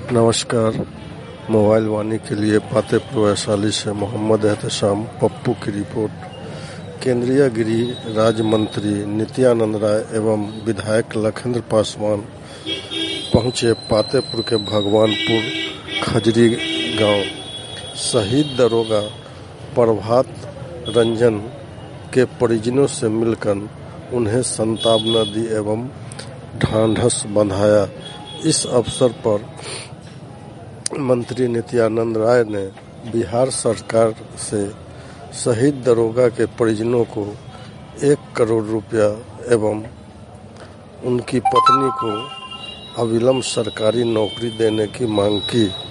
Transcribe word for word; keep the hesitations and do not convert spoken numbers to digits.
नमस्कार। मोबाइल वाणी के लिए पातेपुर वैशाली से मोहम्मद एहतशाम पप्पू की रिपोर्ट। केंद्रीय गृह राज्य मंत्री नित्यानंद राय एवं विधायक लखेंद्र पासवान पहुंचे पातेपुर के भगवानपुर खजरी गांव। शहीद दरोगा प्रभात रंजन के परिजनों से मिलकर उन्हें सांत्वना दी एवं ढांढस बंधाया। इस अवसर पर मंत्री नित्यानंद राय ने बिहार सरकार से शहीद दरोगा के परिजनों को एक करोड़ रुपया एवं उनकी पत्नी को अविलंब सरकारी नौकरी देने की मांग की।